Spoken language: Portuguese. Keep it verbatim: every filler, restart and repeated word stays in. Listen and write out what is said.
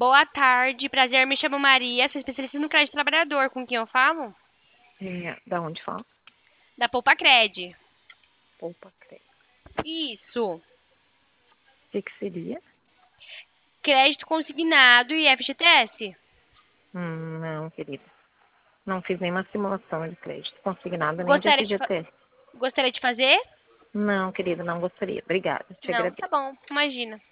Boa tarde, prazer, me chamo Maria, sou especialista no crédito trabalhador, com quem eu falo? É, da onde fala? Da Poupa Cred. Poupa crédito. Isso. O que que seria? Crédito consignado e F G T S. Hum, não, querida. Não fiz nenhuma simulação de crédito consignado nem de Gostaria de, fa- F G T S. Gostaria de fazer? Não, querida, não gostaria. Obrigada, te Não, tá agradeço. bom, imagina.